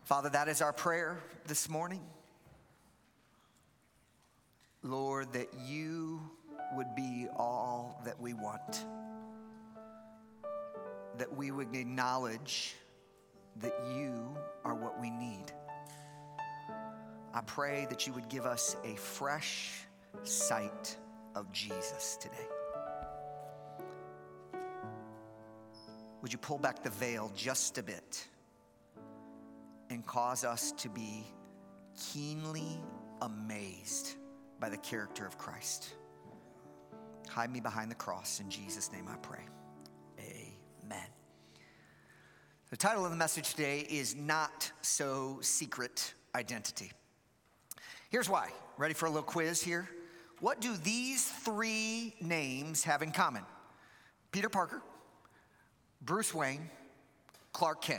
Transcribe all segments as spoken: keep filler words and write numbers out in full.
Father, that is our prayer this morning. Lord, that you would be all that we want. That we would acknowledge that you are what we need. I pray that you would give us a fresh sight of Jesus today. Would you pull back the veil just a bit and cause us to be keenly amazed by the character of Christ? Hide me behind the cross. In Jesus' name I pray. Amen. The title of the message today is Not So Secret Identity. Here's why. Ready for a little quiz here? What do these three names have in common? Peter Parker, Bruce Wayne, Clark Kent.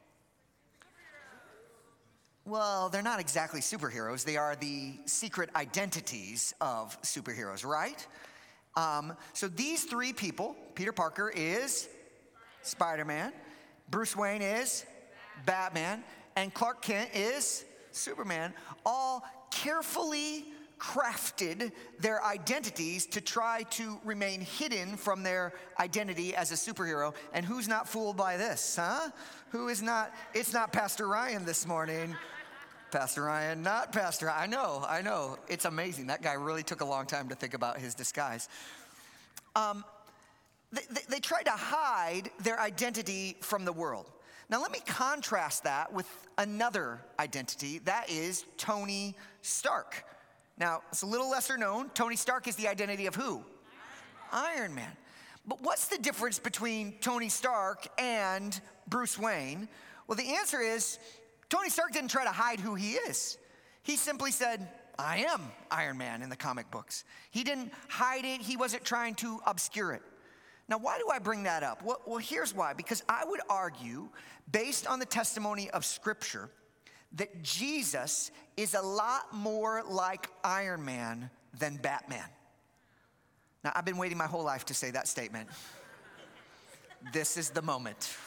Well, they're not exactly superheroes. They are the secret identities of superheroes, right? Um, so these three people, Peter Parker is Spider-Man, Bruce Wayne is Batman, and Clark Kent is Superman, all carefully crafted their identities to try to remain hidden from their identity as a superhero. And who's not fooled by this, huh? Who is not? It's not Pastor Ryan this morning. Pastor Ryan, not Pastor. I know, I know. It's amazing. That guy really took a long time to think about his disguise. Um, they, they, they tried to hide their identity from the world. Now, let me contrast that with another identity. That is Tony Stark. Now, it's a little lesser known. Tony Stark is the identity of who? Iron, Iron Man. But what's the difference between Tony Stark and Bruce Wayne? Well, the answer is Tony Stark didn't try to hide who he is. He simply said, I am Iron Man in the comic books. He didn't hide it. He wasn't trying to obscure it. Now, why do I bring that up? Well, well, here's why. Because I would argue, based on the testimony of Scripture, that Jesus is a lot more like Iron Man than Batman. Now, I've been waiting my whole life to say that statement. This is the moment.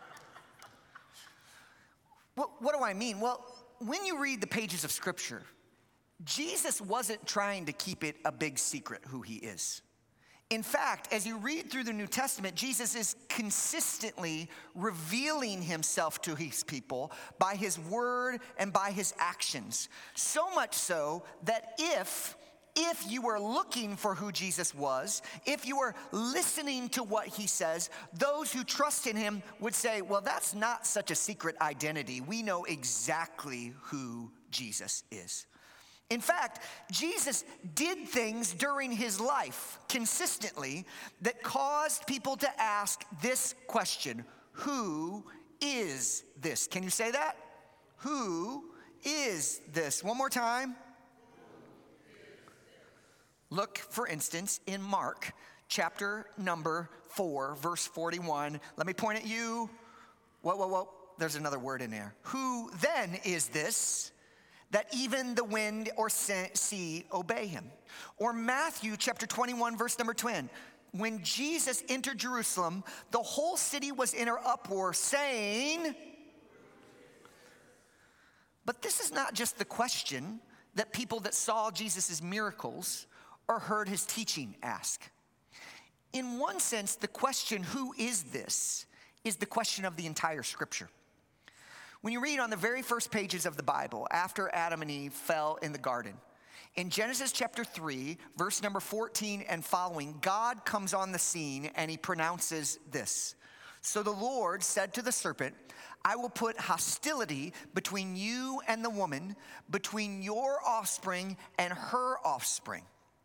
Well, what do I mean? Well, when you read the pages of Scripture, Jesus wasn't trying to keep it a big secret who he is. In fact, as you read through the New Testament, Jesus is consistently revealing himself to his people by his word and by his actions. So much so that if, if you were looking for who Jesus was, if you were listening to what he says, those who trust in him would say, well, that's not such a secret identity. We know exactly who Jesus is. In fact, Jesus did things during his life consistently that caused people to ask this question: who is this? Can you say that? Who is this? One more time. Look, for instance, in Mark chapter number four, verse forty-one. Let me point at you. Whoa, whoa, whoa. There's another word in there. Who then is this, that even the wind or sea obey him? Or Matthew chapter twenty-one, verse number ten. When Jesus entered Jerusalem, the whole city was in an uproar, saying... But this is not just the question that people that saw Jesus' miracles or heard his teaching ask. In one sense, the question, who is this, is the question of the entire Scripture. When you read on the very first pages of the Bible, after Adam and Eve fell in the garden, in Genesis chapter three, verse number fourteen and following, God comes on the scene and he pronounces this. So the Lord said to the serpent, I will put hostility between you and the woman, between your offspring and her offspring.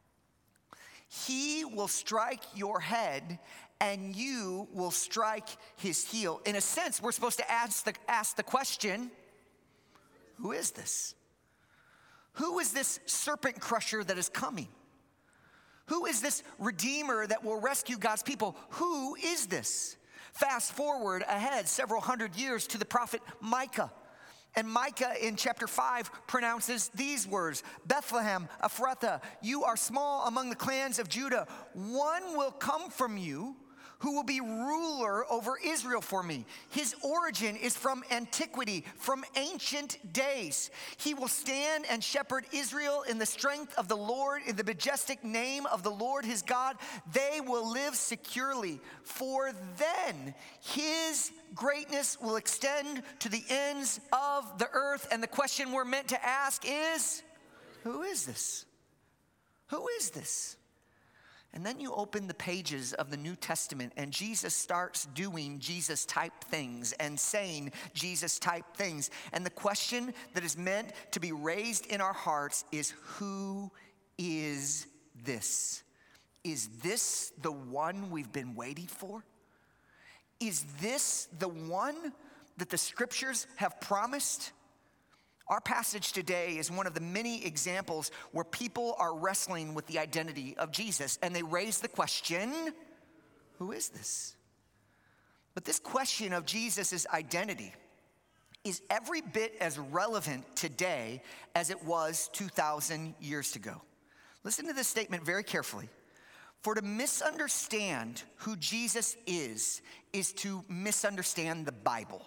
He will strike your head and you will strike his heel. In a sense, we're supposed to ask the, ask the question, who is this? Who is this serpent crusher that is coming? Who is this redeemer that will rescue God's people? Who is this? Fast forward ahead several hundred years to the prophet Micah. And Micah in chapter five pronounces these words: Bethlehem, Ephrathah, you are small among the clans of Judah. One will come from you who will be ruler over Israel for me. His origin is from antiquity, from ancient days. He will stand and shepherd Israel in the strength of the Lord, in the majestic name of the Lord his God. They will live securely, for then his greatness will extend to the ends of the earth. And the question we're meant to ask is, who is this? Who is this? And then you open the pages of the New Testament and Jesus starts doing Jesus type things and saying Jesus type things. And the question that is meant to be raised in our hearts is, who is this? Is this the one we've been waiting for? Is this the one that the scriptures have promised? Our passage today is one of the many examples where people are wrestling with the identity of Jesus, and they raise the question, who is this? But this question of Jesus' identity is every bit as relevant today as it was two thousand years ago. Listen to this statement very carefully. For to misunderstand who Jesus is, is to misunderstand the Bible.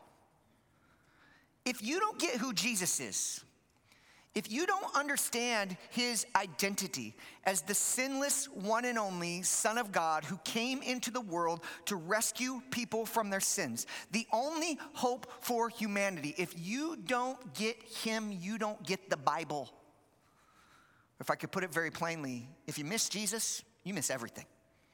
If you don't get who Jesus is, if you don't understand his identity as the sinless one and only Son of God who came into the world to rescue people from their sins, the only hope for humanity, if you don't get him, you don't get the Bible. If I could put it very plainly, if you miss Jesus, you miss everything.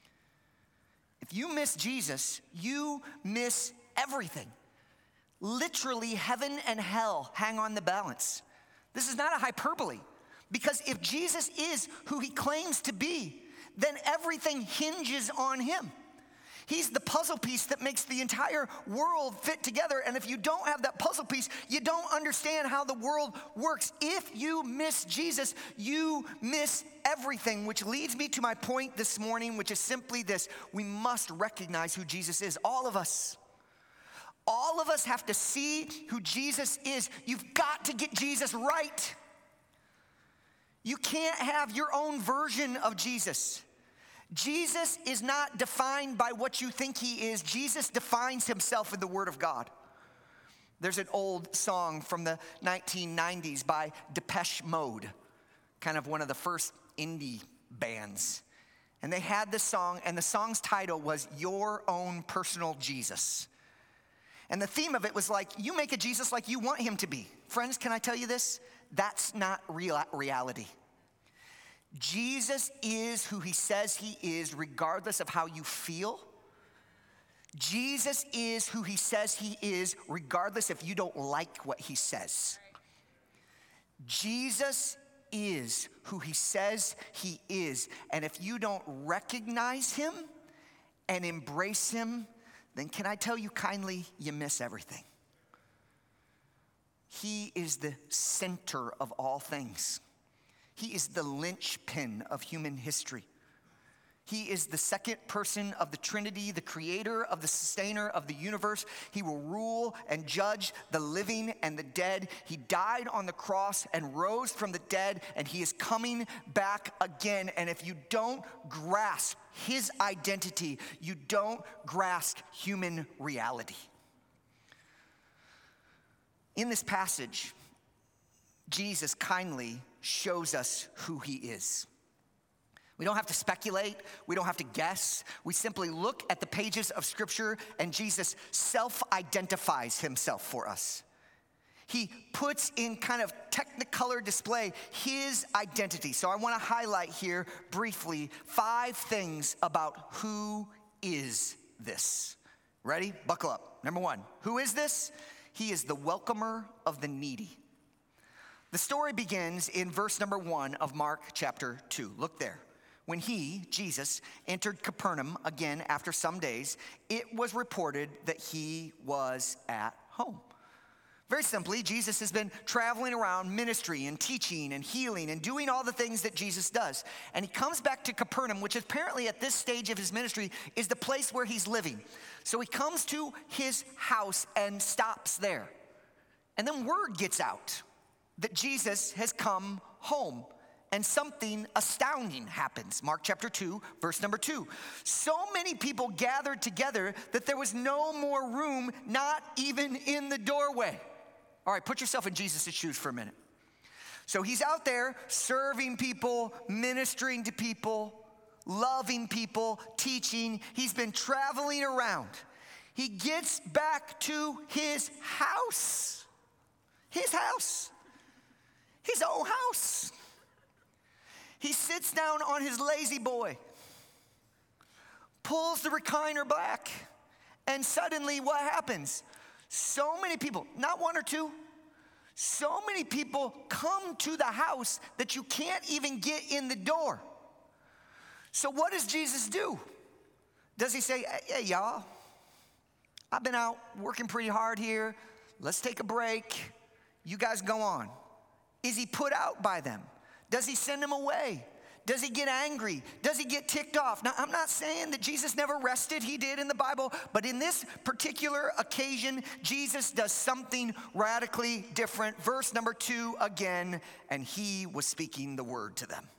If you miss Jesus, you miss everything. Literally, heaven and hell hang on the balance. This is not a hyperbole, because if Jesus is who he claims to be, then everything hinges on him. He's the puzzle piece that makes the entire world fit together, and if you don't have that puzzle piece, you don't understand how the world works. If you miss Jesus, you miss everything, which leads me to my point this morning, which is simply this: we must recognize who Jesus is, all of us. All of us have to see who Jesus is. You've got to get Jesus right. You can't have your own version of Jesus. Jesus is not defined by what you think he is. Jesus defines himself in the Word of God. There's an old song from the nineteen nineties by Depeche Mode, kind of one of the first indie bands. And they had this song, and the song's title was Your Own Personal Jesus. And the theme of it was like, you make a Jesus like you want him to be. Friends, can I tell you this? That's not real reality. Jesus is who he says he is, regardless of how you feel. Jesus is who he says he is, regardless if you don't like what he says. Jesus is who he says he is. And if you don't recognize him and embrace him, then can I tell you kindly, you miss everything. He is the center of all things. He is the linchpin of human history. He is the second person of the Trinity, the creator of the sustainer of the universe. He will rule and judge the living and the dead. He died on the cross and rose from the dead, and he is coming back again. And if you don't grasp his identity, you don't grasp human reality. In this passage, Jesus kindly shows us who he is. We don't have to speculate. We don't have to guess. We simply look at the pages of Scripture, and Jesus self-identifies himself for us. He puts in kind of technicolor display his identity. So I want to highlight here briefly five things about who is this. Ready? Buckle up. Number one, who is this? He is the welcomer of the needy. The story begins in verse number one of Mark chapter two. Look there. When he, Jesus, entered Capernaum again after some days, it was reported that he was at home. Very simply, Jesus has been traveling around ministry and teaching and healing and doing all the things that Jesus does. And he comes back to Capernaum, which apparently at this stage of his ministry is the place where he's living. So he comes to his house and stops there. And then word gets out that Jesus has come home. and something astounding happens. Mark chapter two, verse number two. So many people gathered together that there was no more room, not even in the doorway. All right, put yourself in Jesus' shoes for a minute. So he's out there serving people, ministering to people, loving people, teaching. He's been traveling around. He gets back to his house. His house. His own house. He sits down on his lazy boy, pulls the recliner back, and suddenly what happens? So many people, not one or two, so many people come to the house that you can't even get in the door. So what does Jesus do? Does he say, hey, y'all, I've been out working pretty hard here. Let's take a break. You guys go on. Is he put out by them? Does he send them away? Does he get angry? Does he get ticked off? Now, I'm not saying that Jesus never rested. He did in the Bible. But in this particular occasion, Jesus does something radically different. Verse number two again, and he was speaking the word to them.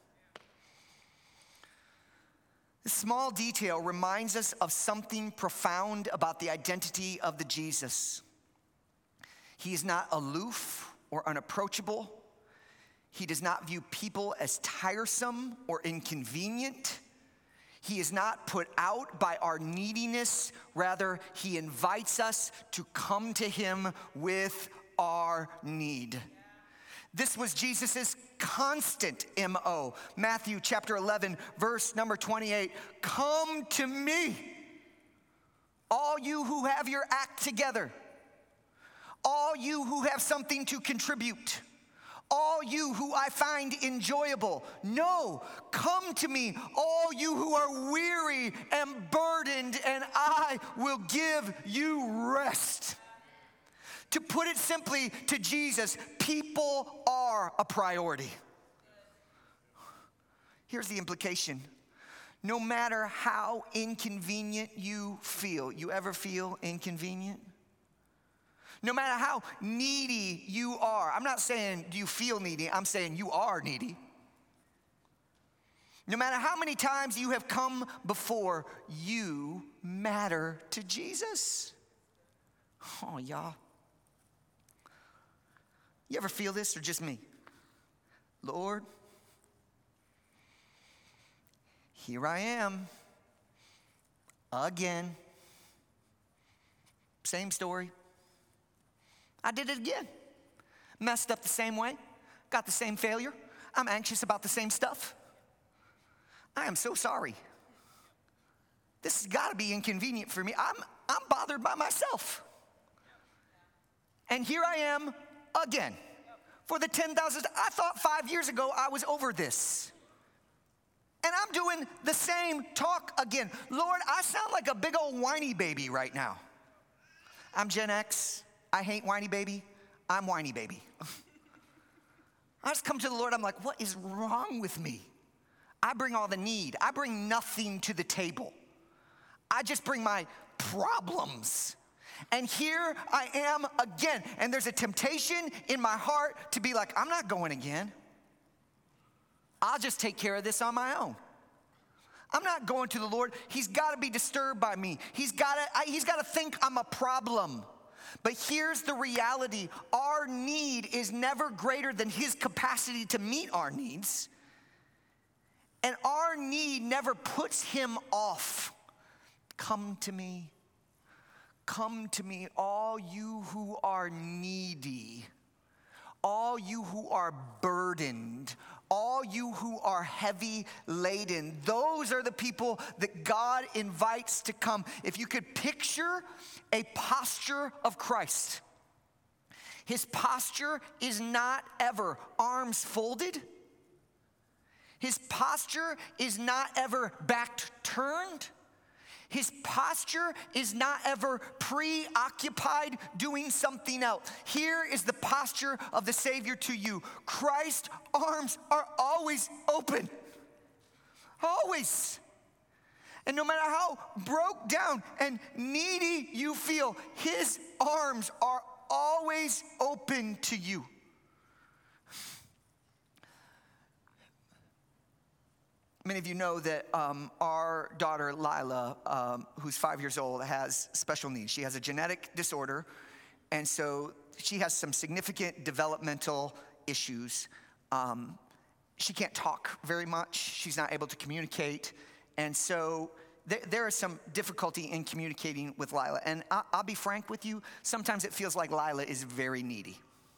This small detail reminds us of something profound about the identity of the Jesus. He is not aloof or unapproachable. He does not view people as tiresome or inconvenient. He is not put out by our neediness. Rather, he invites us to come to him with our need. This was Jesus's constant M O. Matthew chapter eleven, verse number twenty-eight. Come to me, all you who have your act together, all you who have something to contribute, all you who I find enjoyable. No, come to me, all you who are weary and burdened, and I will give you rest. To put it simply, to Jesus, people are a priority. Here's the implication. No matter how inconvenient you feel, you ever feel inconvenient? No matter how needy you are, I'm not saying do you feel needy, I'm saying you are needy. No matter how many times you have come before, you matter to Jesus. Oh, y'all. You ever feel this or just me? Lord, here I am again. Same story. I did it again. Messed up the same way. Got the same failure. I'm anxious about the same stuff. I am so sorry. This has got to be inconvenient for me. I'm, I'm bothered by myself. And here I am again. For the ten thousandth, I thought five years ago I was over this. And I'm doing the same talk again. Lord, I sound like a big old whiny baby right now. I'm Gen X. I hate whiny baby. I'm whiny baby. I just come to the Lord. I'm like, what is wrong with me? I bring all the need. I bring nothing to the table. I just bring my problems. And here I am again. And there's a temptation in my heart to be like, I'm not going again. I'll just take care of this on my own. I'm not going to the Lord. He's got to be disturbed by me. He's got to, he's got to think I'm a problem. But here's the reality. Our need is never greater than his capacity to meet our needs. And our need never puts him off. Come to me. Come to me, all you who are needy, all you who are burdened, all you who are heavy laden. Those are the people that God invites to come. If you could picture a posture of Christ, his posture is not ever arms folded. His posture is not ever back turned. His posture is not ever preoccupied doing something else. Here is the posture of the Savior to you. Christ's arms are always open. Always. And no matter how broke down and needy you feel, his arms are always open to you. Many of you know that um, our daughter, Lila, um, who's five years old, has special needs. She has a genetic disorder, and so she has some significant developmental issues. Um, she can't talk very much. She's not able to communicate, and so th- there is some difficulty in communicating with Lila. And I- I'll be frank with you, sometimes it feels like Lila is very needy.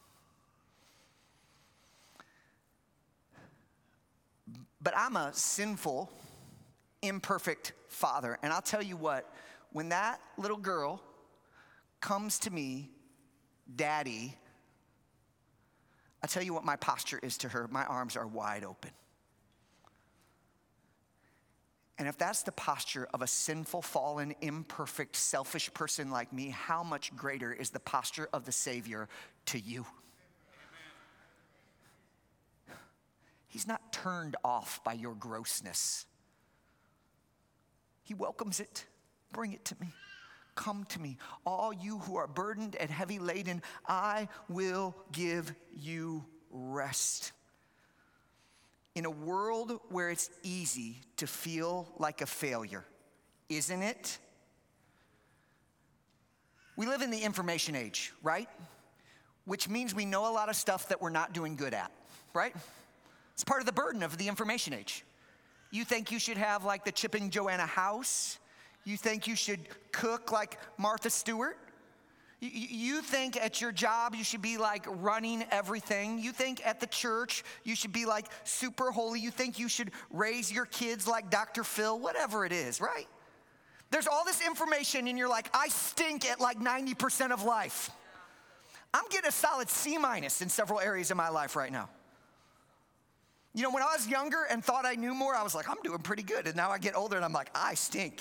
But I'm a sinful, imperfect father. And I'll tell you what, when that little girl comes to me, Daddy, I'll tell you what my posture is to her. My arms are wide open. And if that's the posture of a sinful, fallen, imperfect, selfish person like me, how much greater is the posture of the Savior to you? He's not turned off by your grossness. He welcomes it. Bring it to me. Come to me. All you who are burdened and heavy laden, I will give you rest. In a world where it's easy to feel like a failure, isn't it? We live in the information age, right? Which means we know a lot of stuff that we're not doing good at, right? It's part of the burden of the information age. You think you should have like the Chip and Joanna house? You think you should cook like Martha Stewart? You, you think at your job you should be like running everything? You think at the church you should be like super holy? You think you should raise your kids like Doctor Phil? Whatever it is, right? There's all this information and you're like, I stink at like ninety percent of life. I'm getting a solid C minus in several areas of my life right now. You know, when I was younger and thought I knew more, I was like, I'm doing pretty good. And now I get older and I'm like, I stink.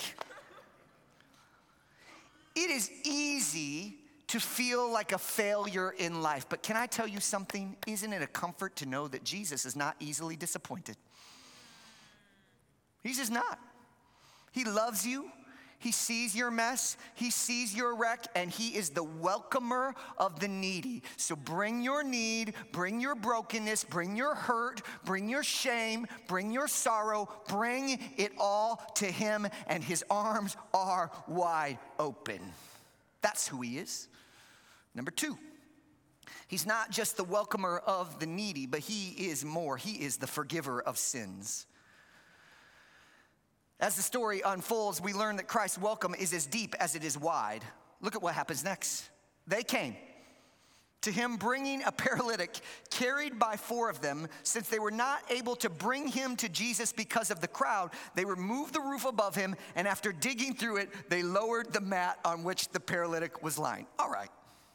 It is easy to feel like a failure in life. But can I tell you something? Isn't it a comfort to know that Jesus is not easily disappointed? He's just not. He loves you. He sees your mess, he sees your wreck, and he is the welcomer of the needy. So bring your need, bring your brokenness, bring your hurt, bring your shame, bring your sorrow, bring it all to him, and his arms are wide open. That's who he is. Number two, he's not just the welcomer of the needy, but he is more. He is the forgiver of sins. As the story unfolds, we learn that Christ's welcome is as deep as it is wide. Look at what happens next. They came to him bringing a paralytic carried by four of them. Since they were not able to bring him to Jesus because of the crowd, they removed the roof above him, and after digging through it, they lowered the mat on which the paralytic was lying. All right.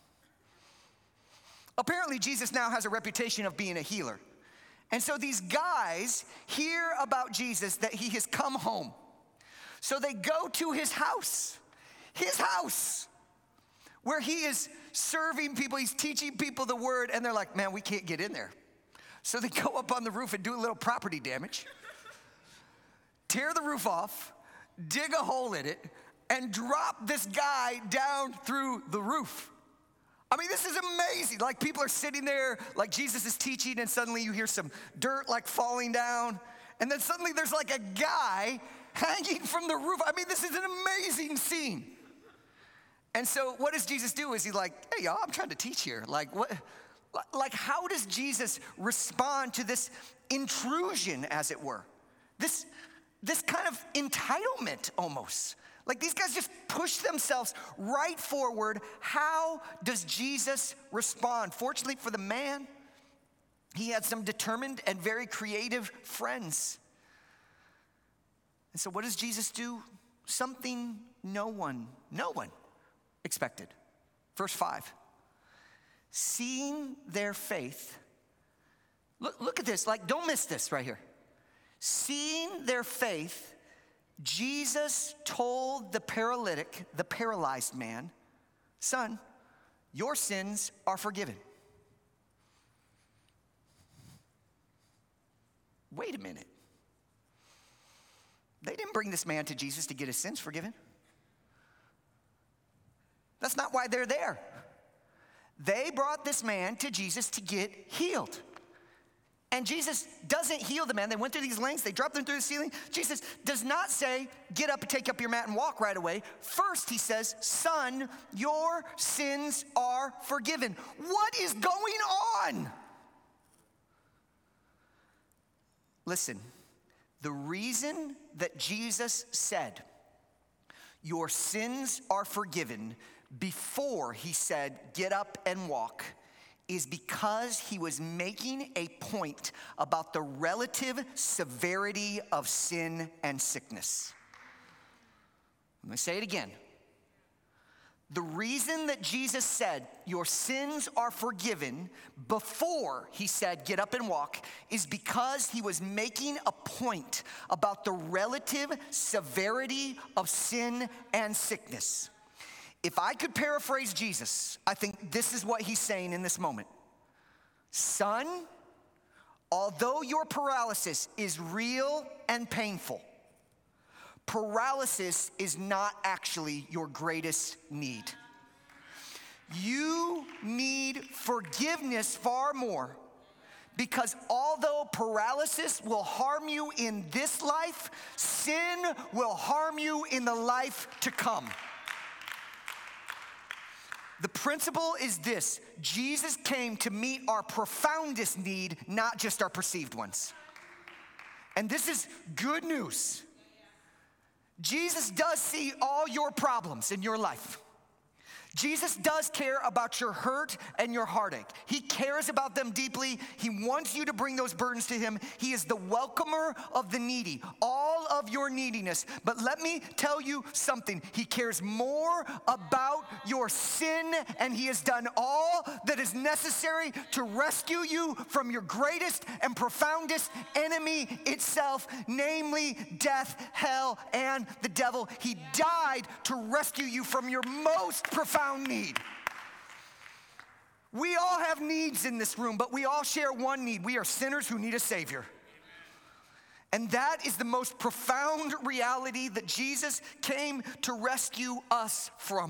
Apparently, Jesus now has a reputation of being a healer. And so these guys hear about Jesus, that he has come home. So they go to his house, his house, where he is serving people, he's teaching people the word, and they're like, man, we can't get in there. So they go up on the roof and do a little property damage, tear the roof off, dig a hole in it, and drop this guy down through the roof. I mean, this is amazing. Like, people are sitting there, like Jesus is teaching, and suddenly you hear some dirt like falling down. And then suddenly there's like a guy hanging from the roof. I mean, this is an amazing scene. And so what does Jesus do? Is he like, hey, y'all, I'm trying to teach here. Like, what? Like, how does Jesus respond to this intrusion, as it were? This, this kind of entitlement almost. Like, these guys just push themselves right forward. How does Jesus respond? Fortunately for the man, he had some determined and very creative friends. And so what does Jesus do? Something no one, no one expected. Verse five. Seeing their faith. Look, look at this. Like, don't miss this right here. Seeing their faith, Jesus told the paralytic, the paralyzed man, son, your sins are forgiven. Wait a minute. They didn't bring this man to Jesus to get his sins forgiven. That's not why they're there. They brought this man to Jesus to get healed. And Jesus doesn't heal the man. They went through these lengths. They dropped them through the ceiling. Jesus does not say, get up and take up your mat and walk right away. First, he says, son, your sins are forgiven. What is going on? Listen, the reason that Jesus said, your sins are forgiven, before he said, get up and walk, is because he was making a point about the relative severity of sin and sickness. Let me say it again. The reason that Jesus said, your sins are forgiven, before he said, get up and walk, is because he was making a point about the relative severity of sin and sickness. If I could paraphrase Jesus, I think this is what he's saying in this moment. Son, although your paralysis is real and painful, paralysis is not actually your greatest need. You need forgiveness far more, because although paralysis will harm you in this life, sin will harm you in the life to come. The principle is this: Jesus came to meet our profoundest need, not just our perceived ones. And this is good news. Jesus does see all your problems in your life. Jesus does care about your hurt and your heartache. He cares about them deeply. He wants you to bring those burdens to him. He is the welcomer of the needy, all of your neediness. But let me tell you something. He cares more about your sin, and he has done all that is necessary to rescue you from your greatest and profoundest enemy itself, namely death, hell, and the devil. He died to rescue you from your most profound need. We all have needs in this room, but we all share one need. We are sinners who need a Savior. And that is the most profound reality that Jesus came to rescue us from.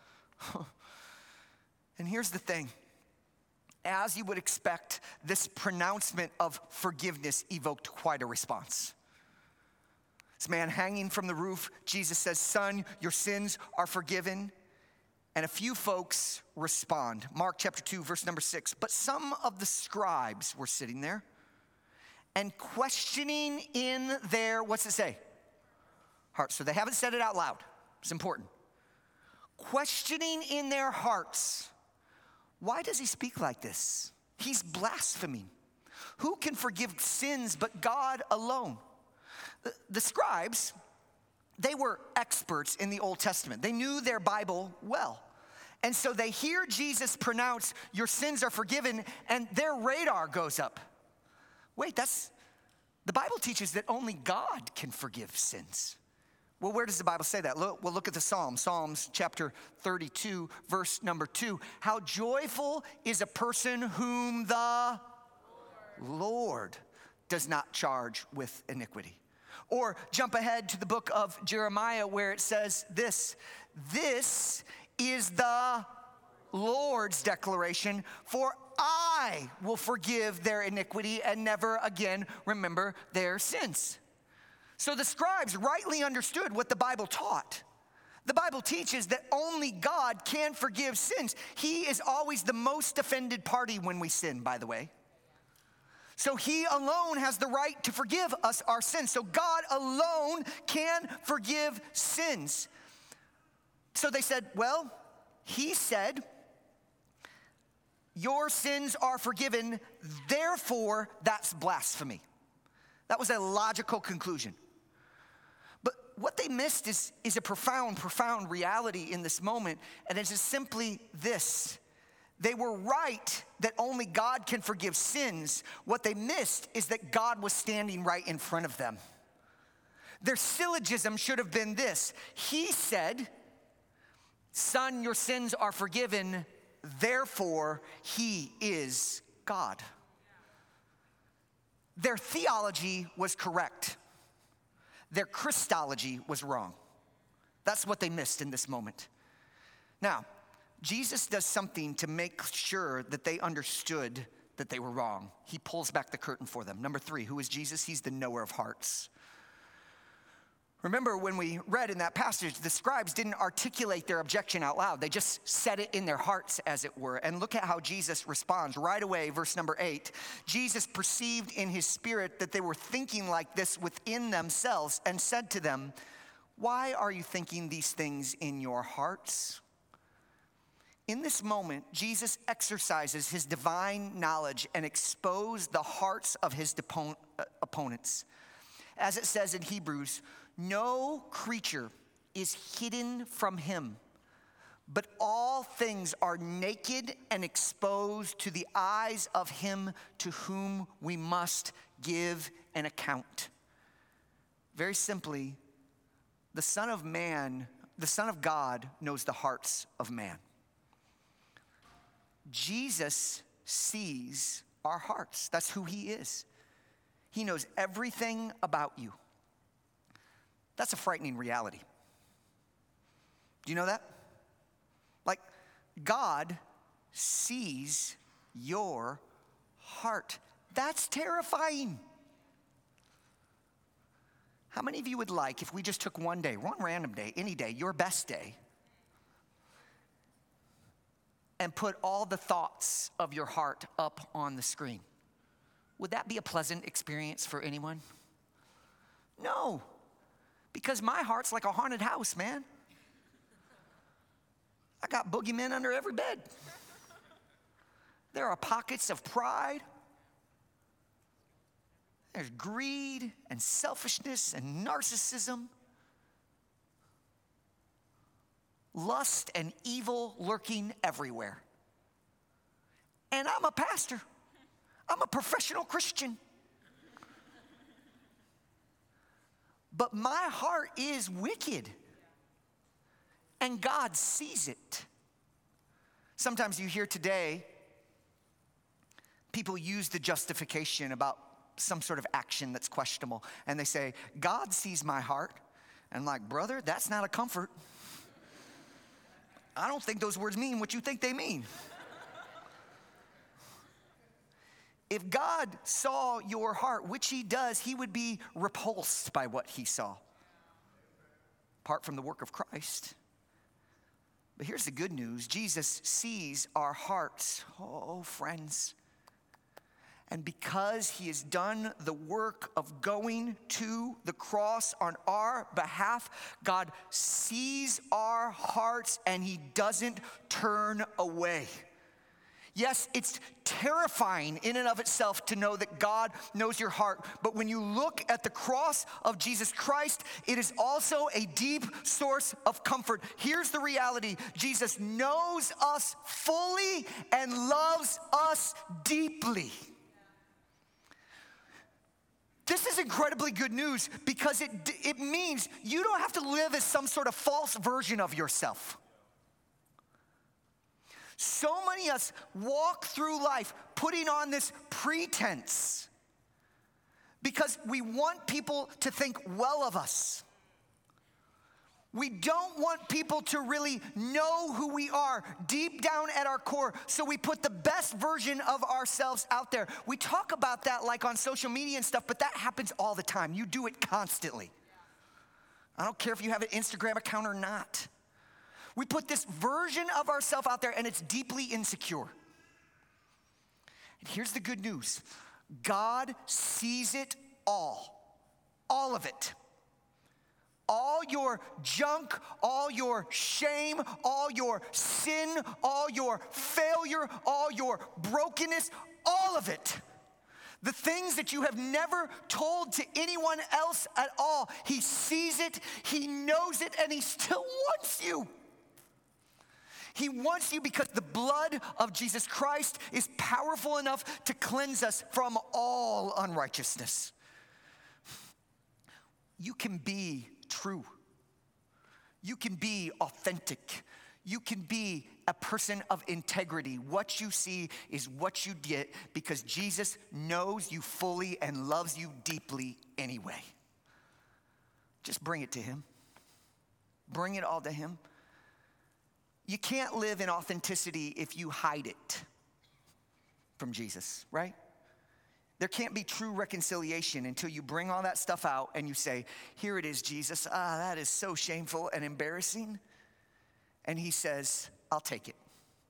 And here's the thing. As you would expect, this pronouncement of forgiveness evoked quite a response. This man hanging from the roof, Jesus says, son, your sins are forgiven. And a few folks respond. Mark chapter two, verse number six. But some of the scribes were sitting there and questioning in their, what's it say? Hearts. So they haven't said it out loud. It's important. Questioning in their hearts. Why does he speak like this? He's blaspheming. Who can forgive sins but God alone? The, the scribes, they were experts in the Old Testament. They knew their Bible well. And so they hear Jesus pronounce, your sins are forgiven, and their radar goes up. Wait, that's, the Bible teaches that only God can forgive sins. Well, where does the Bible say that? Look, well, look at the Psalm, Psalms chapter thirty-two, verse number two. How joyful is a person whom the Lord, Lord does not charge with iniquity. Or jump ahead to the book of Jeremiah, where it says this, this is the Lord's declaration, for I will forgive their iniquity and never again remember their sins. So the scribes rightly understood what the Bible taught. The Bible teaches that only God can forgive sins. He is always the most offended party when we sin, by the way. So he alone has the right to forgive us our sins. So God alone can forgive sins. So they said, well, he said, your sins are forgiven, therefore that's blasphemy. That was a logical conclusion. But what they missed is, is a profound, profound reality in this moment, and it is simply this. They were right that only God can forgive sins. What they missed is that God was standing right in front of them. Their syllogism should have been this. He said, son, your sins are forgiven, therefore he is God. Their theology was correct. Their Christology was wrong. That's what they missed in this moment. Now, Jesus does something to make sure that they understood that they were wrong. He pulls back the curtain for them. Number three, who is Jesus? He's the knower of hearts. Remember when we read in that passage, the scribes didn't articulate their objection out loud. They just said it in their hearts, as it were. And look at how Jesus responds. Right away, verse number eight, Jesus perceived in his spirit that they were thinking like this within themselves and said to them, why are you thinking these things in your hearts? In this moment, Jesus exercises his divine knowledge and exposes the hearts of his depo- uh, opponents. As it says in Hebrews, no creature is hidden from him, but all things are naked and exposed to the eyes of him to whom we must give an account. Very simply, the Son of Man, the Son of God knows the hearts of man. Jesus sees our hearts. That's who he is. He knows everything about you. That's a frightening reality. Do you know that? Like, God sees your heart. That's terrifying. How many of you would like, if we just took one day, one random day, any day, your best day, and put all the thoughts of your heart up on the screen? Would that be a pleasant experience for anyone? No, because my heart's like a haunted house, man. I got boogeymen under every bed. There are pockets of pride. There's greed and selfishness and narcissism. Lust and evil lurking everywhere. And I'm a pastor. I'm a professional Christian. But my heart is wicked. And God sees it. Sometimes you hear today, people use the justification about some sort of action that's questionable. And they say, God sees my heart. And I'm like, brother, that's not a comfort. I don't think those words mean what you think they mean. If God saw your heart, which he does, he would be repulsed by what he saw, apart from the work of Christ. But here's the good news. Jesus sees our hearts. Oh, friends. And because he has done the work of going to the cross on our behalf, God sees our hearts and he doesn't turn away. Yes, it's terrifying in and of itself to know that God knows your heart. But when you look at the cross of Jesus Christ, it is also a deep source of comfort. Here's the reality. Jesus knows us fully and loves us deeply. This is incredibly good news because it, it means you don't have to live as some sort of false version of yourself. So many of us walk through life putting on this pretense because we want people to think well of us. We don't want people to really know who we are deep down at our core, so we put the best version of ourselves out there. We talk about that like on social media and stuff, but that happens all the time. You do it constantly. I don't care if you have an Instagram account or not. We put this version of ourselves out there, and it's deeply insecure. And here's the good news. God sees it all, all of it. All your junk, all your shame, all your sin, all your failure, all your brokenness, all of it. The things that you have never told to anyone else at all. He sees it, he knows it, and he still wants you. He wants you because the blood of Jesus Christ is powerful enough to cleanse us from all unrighteousness. You can be true. You can be authentic. You can be a person of integrity. What you see is what you get because Jesus knows you fully and loves you deeply anyway. Just bring it to him. Bring it all to him. You can't live in authenticity if you hide it. from Jesus, right? There can't be true reconciliation until you bring all that stuff out and you say, here it is, Jesus. Ah, that is so shameful and embarrassing. And he says, I'll take it.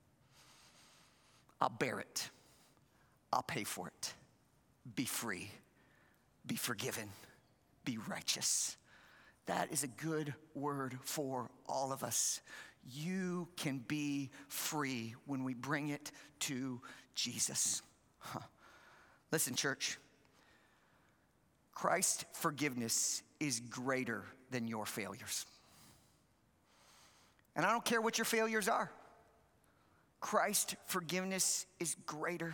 I'll bear it. I'll pay for it. Be free. Be forgiven. Be righteous. That is a good word for all of us. You can be free when we bring it to Jesus. Huh. Listen, church. Christ's forgiveness is greater than your failures. And I don't care what your failures are. Christ's forgiveness is greater.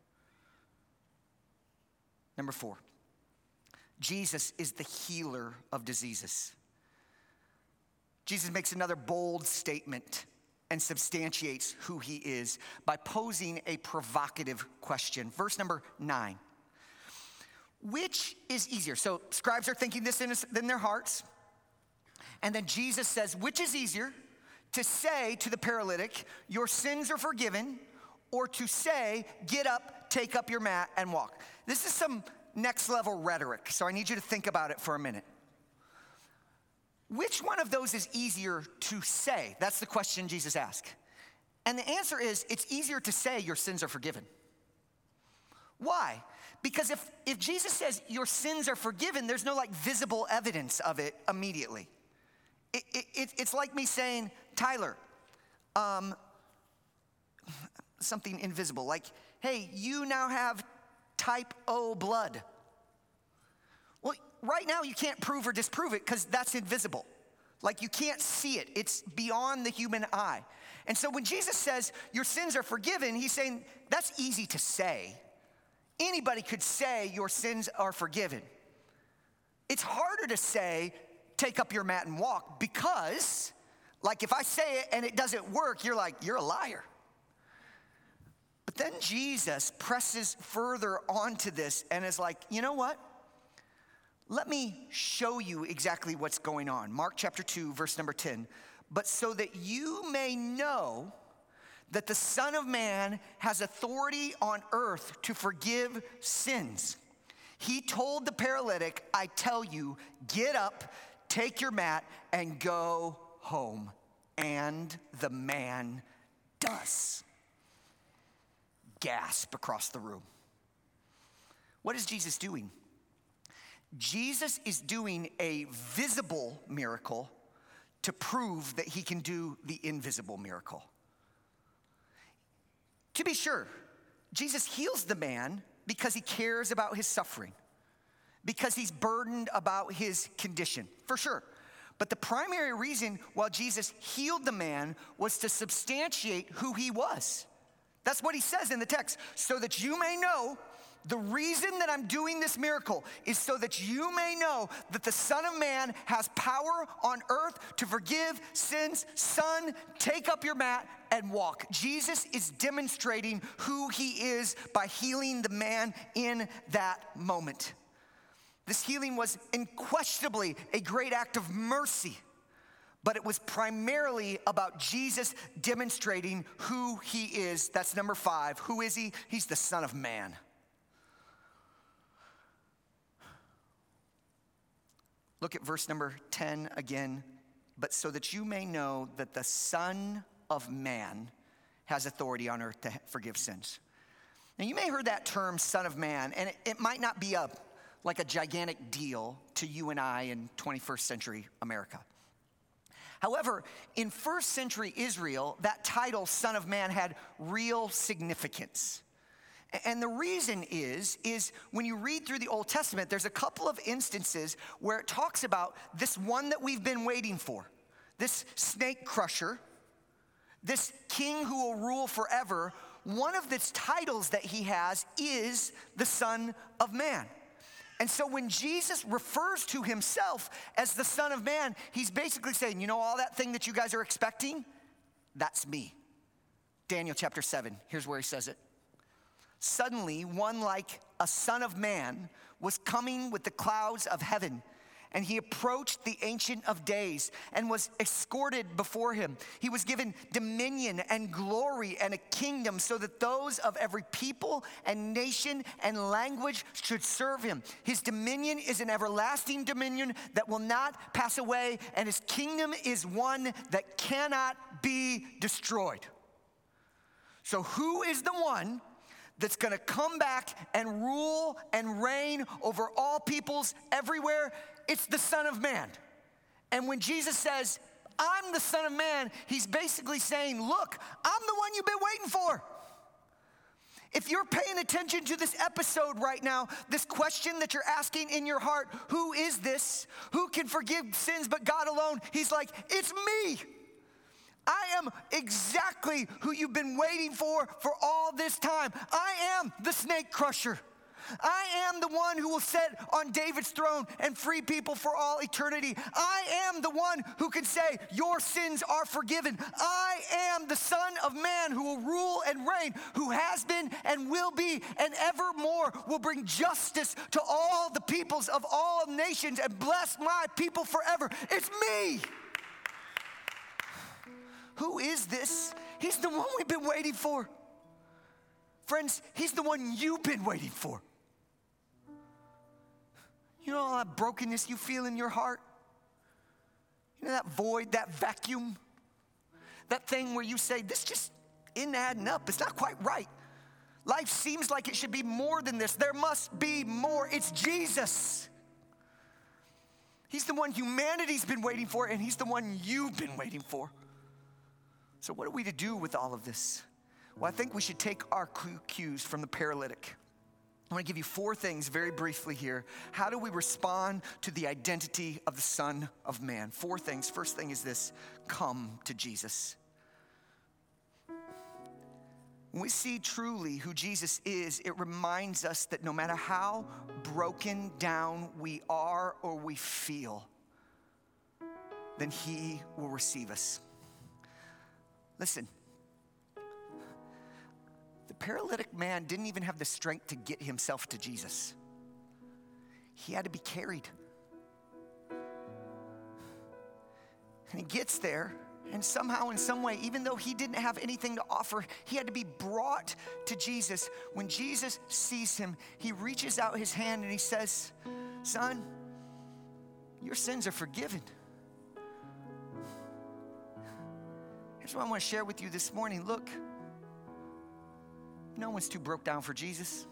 Number four, Jesus is the healer of diseases. Jesus makes another bold statement and substantiates who he is by posing a provocative question. Verse number nine. Which is easier? So scribes are thinking this in, in their hearts. And then Jesus says, which is easier? To say to the paralytic, your sins are forgiven, or to say, get up, take up your mat, and walk. This is some next level rhetoric, so I need you to think about it for a minute. Which one of those is easier to say? That's the question Jesus asked. And the answer is, it's easier to say your sins are forgiven. Why? Because if, if Jesus says your sins are forgiven, there's no like visible evidence of it immediately. It, it, it, it's like me saying, Tyler, um, something invisible, like, hey, you now have type O blood. Well, right now you can't prove or disprove it because that's invisible. Like you can't see it. It's beyond the human eye. And so when Jesus says your sins are forgiven, he's saying that's easy to say. Anybody could say your sins are forgiven. It's harder to say, take up your mat and walk, because like if I say it and it doesn't work, you're like, you're a liar. But then Jesus presses further onto this and is like, you know what? Let me show you exactly what's going on. Mark chapter two, verse number ten. But so that you may know that the Son of Man has authority on earth to forgive sins. He told the paralytic, I tell you, get up, take your mat, and go home. And the man does. Gasp across the room. What is Jesus doing? Jesus is doing a visible miracle to prove that he can do the invisible miracle. To be sure, Jesus heals the man because he cares about his suffering, because he's burdened about his condition, for sure. But the primary reason why Jesus healed the man was to substantiate who he was. That's what he says in the text. So that you may know, the reason that I'm doing this miracle is so that you may know that the Son of Man has power on earth to forgive sins. Son, take up your mat and walk. Jesus is demonstrating who he is by healing the man in that moment. This healing was unquestionably a great act of mercy, but it was primarily about Jesus demonstrating who he is. That's number five. Who is he? He's the Son of Man. Look at verse number ten again. But so that you may know that the Son of Man has authority on earth to forgive sins. Now you may have heard that term, Son of Man, and it, it might not be a like a gigantic deal to you and I in twenty-first century America. However, in first century Israel, that title, Son of Man, had real significance. And the reason is, is when you read through the Old Testament, there's a couple of instances where it talks about this one that we've been waiting for, this snake crusher, this king who will rule forever. One of the titles that he has is the Son of Man. And so when Jesus refers to himself as the Son of Man, he's basically saying, you know, all that thing that you guys are expecting, that's me. Daniel chapter seven, here's where he says it. Suddenly, one like a son of man was coming with the clouds of heaven, And he approached the Ancient of Days and was escorted before him. He was given dominion and glory and a kingdom so that those of every people and nation and language should serve him. His dominion is an everlasting dominion that will not pass away, and his kingdom is one that cannot be destroyed. So who is the one that's gonna come back and rule and reign over all peoples everywhere? It's the Son of Man. And when Jesus says, I'm the Son of Man, he's basically saying, look, I'm the one you've been waiting for. If you're paying attention to this episode right now, this question that you're asking in your heart, who is this? Who can forgive sins but God alone? He's like, it's me. I am exactly who you've been waiting for for all this time. I am the snake crusher. I am the one who will sit on David's throne and free people for all eternity. I am the one who can say, your sins are forgiven. I am the Son of Man who will rule and reign, who has been and will be and evermore will bring justice to all the peoples of all nations and bless my people forever. It's me. Who is this? He's the one we've been waiting for. Friends, he's the one you've been waiting for. You know all that brokenness you feel in your heart? You know that void, that vacuum? That thing where you say, this just isn't adding up. It's not quite right. Life seems like it should be more than this. There must be more. It's Jesus. He's the one humanity's been waiting for, and he's the one you've been waiting for. So what are we to do with all of this? Well, I think we should take our cues from the paralytic. I want to give you four things very briefly here. How do we respond to the identity of the Son of Man? Four things. First thing is this: come to Jesus. When we see truly who Jesus is, it reminds us that no matter how broken down we are or we feel, then he will receive us. Listen. The paralytic man didn't even have the strength to get himself to Jesus. He had to be carried. And he gets there, and somehow, in some way, even though he didn't have anything to offer, he had to be brought to Jesus. When Jesus sees him, he reaches out his hand and he says, son, your sins are forgiven. Here's what I want to share with you this morning. Look, no one's too broke down for Jesus.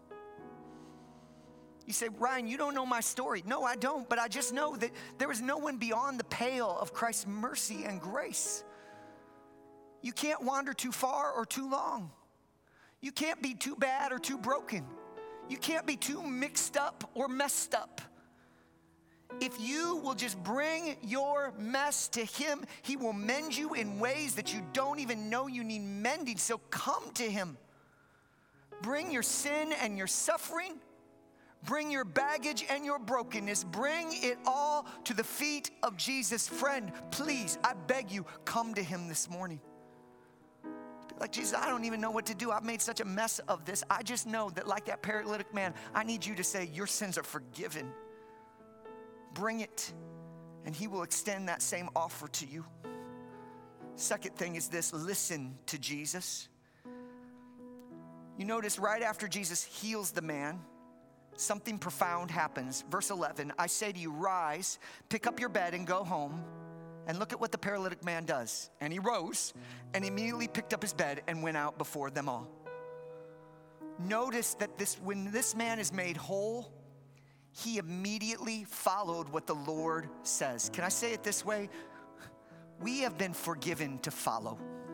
You say, Ryan, you don't know my story. No, I don't, but I just know that there is no one beyond the pale of Christ's mercy and grace. You can't wander too far or too long. You can't be too bad or too broken. You can't be too mixed up or messed up. If you will just bring your mess to him, he will mend you in ways that you don't even know you need mending. So come to him. Bring your sin and your suffering. Bring your baggage and your brokenness. Bring it all to the feet of Jesus. Friend, please, I beg you, come to him this morning. Be like, Jesus, I don't even know what to do. I've made such a mess of this. I just know that like that paralytic man, I need you to say, your sins are forgiven. Bring it, and he will extend that same offer to you. Second thing is this: listen to Jesus. You notice right after Jesus heals the man, something profound happens. Verse eleven, I say to you, rise, pick up your bed and go home. And look at what the paralytic man does. And he rose and immediately picked up his bed and went out before them all. Notice that this, when this man is made whole, he immediately followed what the Lord says. Can I say it this way? We have been forgiven to follow.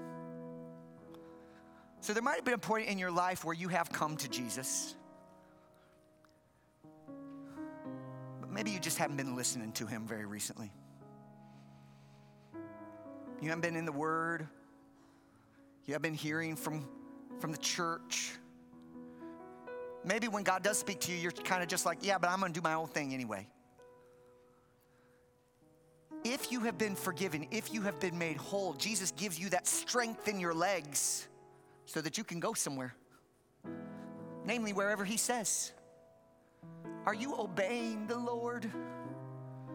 So there might have been a point in your life where you have come to Jesus. But maybe you just haven't been listening to him very recently. You haven't been in the Word. You haven't been hearing from, from the church. Maybe when God does speak to you, you're kind of just like, yeah, but I'm going to do my own thing anyway. If you have been forgiven, if you have been made whole, Jesus gives you that strength in your legs so that you can go somewhere, namely wherever he says. Are you obeying the Lord?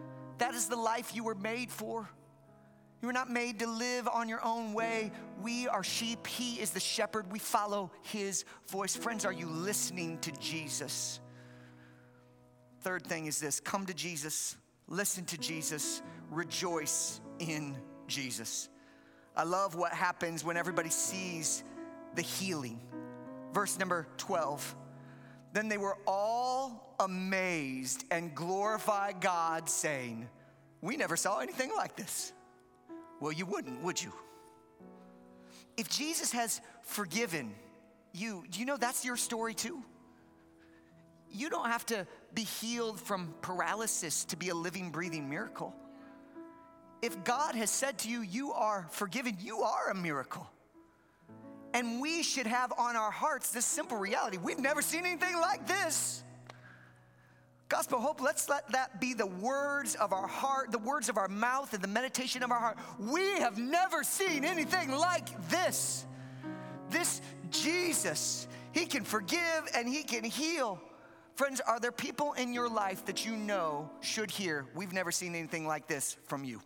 That is the life you were made for. You were not made to live on your own way. We are sheep. He is the shepherd. We follow his voice. Friends, are you listening to Jesus? Third thing is this: come to Jesus, listen to Jesus, rejoice in Jesus. I love what happens when everybody sees the healing. Verse number twelve. Then they were all amazed and glorified God, saying, we never saw anything like this. Well, you wouldn't, would you? If Jesus has forgiven you, do you know that's your story too? You don't have to be healed from paralysis to be a living, breathing miracle. If God has said to you, you are forgiven, you are a miracle. And we should have on our hearts this simple reality: we've never seen anything like this. Gospel Hope, let's let that be the words of our heart, the words of our mouth, and the meditation of our heart. We have never seen anything like this. This Jesus, he can forgive and he can heal. Friends, are there people in your life that you know should hear, we've never seen anything like this from you?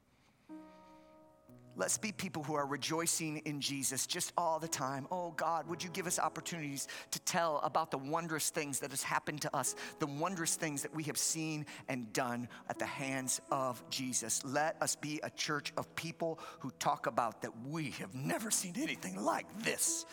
Let's be people who are rejoicing in Jesus just all the time. Oh God, would you give us opportunities to tell about the wondrous things that has happened to us, the wondrous things that we have seen and done at the hands of Jesus. Let us be a church of people who talk about that we have never seen anything like this.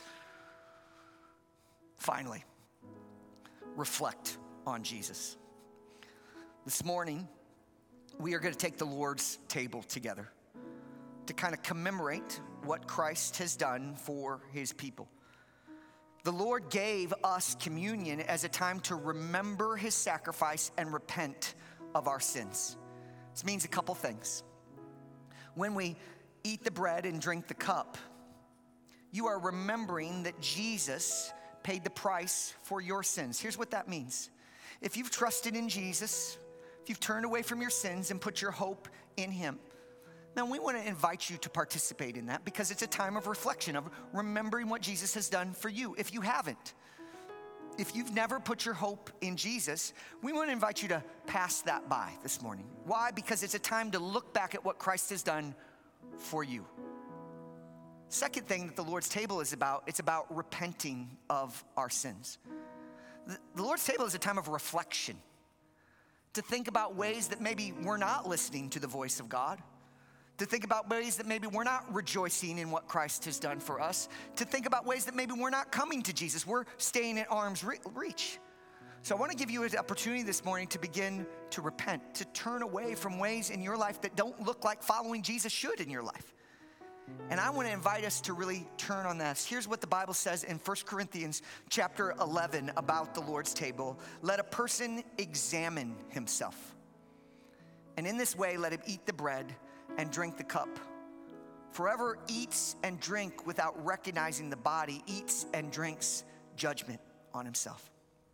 Finally, reflect on Jesus. This morning, we are going to take the Lord's table together to kind of commemorate what Christ has done for his people. The Lord gave us communion as a time to remember his sacrifice and repent of our sins. This means a couple things. When we eat the bread and drink the cup, you are remembering that Jesus paid the price for your sins. Here's what that means. If you've trusted in Jesus, if you've turned away from your sins and put your hope in him, now, we want to invite you to participate in that because it's a time of reflection, of remembering what Jesus has done for you. If you haven't, if you've never put your hope in Jesus, we want to invite you to pass that by this morning. Why? Because it's a time to look back at what Christ has done for you. Second thing that the Lord's table is about, it's about repenting of our sins. The, the Lord's table is a time of reflection, to think about ways that maybe we're not listening to the voice of God, to think about ways that maybe we're not rejoicing in what Christ has done for us, to think about ways that maybe we're not coming to Jesus, we're staying at arm's reach. So I want to give you an opportunity this morning to begin to repent, to turn away from ways in your life that don't look like following Jesus should in your life. And I want to invite us to really turn on this. Here's what the Bible says in First Corinthians chapter eleven about the Lord's table. Let a person examine himself, and in this way let him eat the bread and drink the cup. For whoever eats and drink without recognizing the body eats and drinks judgment on himself.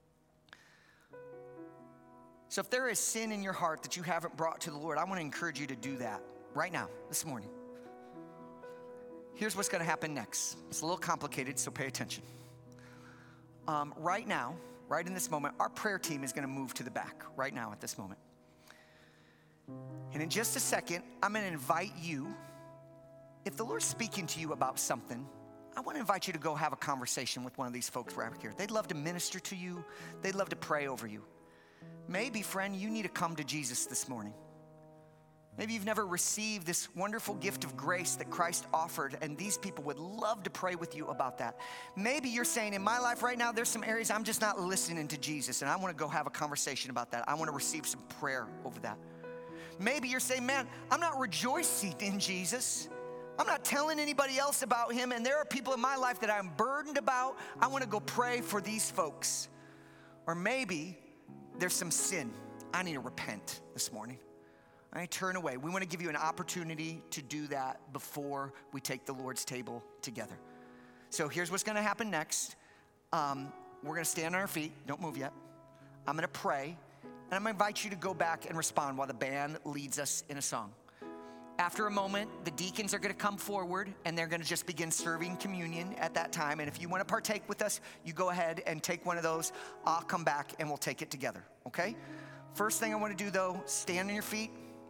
So if there is sin in your heart that you haven't brought to the Lord, I want to encourage you to do that right now, this morning. Here's what's going to happen next. It's a little complicated, so pay attention. Um, right now, right in this moment, our prayer team is going to move to the back right now at this moment. And in just a second, I'm going to invite you, if the Lord's speaking to you about something, I want to invite you to go have a conversation with one of these folks right here. They'd love to minister to you. They'd love to pray over you. Maybe, friend, you need to come to Jesus this morning. Maybe you've never received this wonderful gift of grace that Christ offered, and these people would love to pray with you about that. Maybe you're saying, in my life right now, there's some areas I'm just not listening to Jesus, and I want to go have a conversation about that. I want to receive some prayer over that. Maybe you're saying, man, I'm not rejoicing in Jesus. I'm not telling anybody else about him, and there are people in my life that I'm burdened about. I want to go pray for these folks. Or maybe there's some sin. I need to repent this morning. I turn away. We want to give you an opportunity to do that before we take the Lord's table together. So here's what's going to happen next. Um, we're going to stand on our feet. Don't move yet. I'm going to pray, and I'm going to invite you to go back and respond while the band leads us in a song. After a moment, the deacons are going to come forward, and they're going to just begin serving communion at that time. And if you want to partake with us, you go ahead and take one of those. I'll come back, and we'll take it together, okay? First thing I want to do, though, stand on your feet.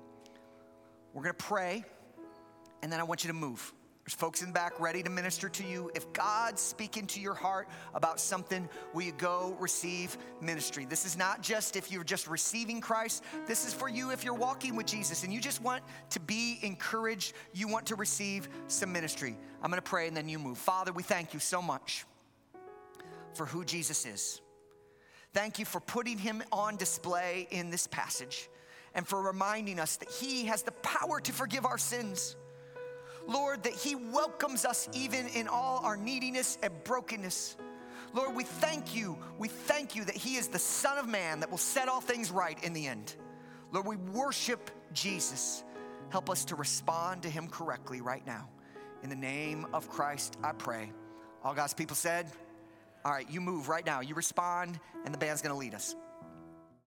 We're going to pray, and then I want you to move. There's folks in the back ready to minister to you. If God's speaking to your heart about something, will you go receive ministry? This is not just if you're just receiving Christ. This is for you if you're walking with Jesus and you just want to be encouraged. You want to receive some ministry. I'm going to pray and then you move. Father, we thank you so much for who Jesus is. Thank you for putting him on display in this passage and for reminding us that he has the power to forgive our sins. Lord, that he welcomes us even in all our neediness and brokenness. Lord, we thank you. We thank you that he is the Son of Man that will set all things right in the end. Lord, we worship Jesus. Help us to respond to him correctly right now. In the name of Christ, I pray. All God's people said, all right, you move right now. You respond, and the band's going to lead us.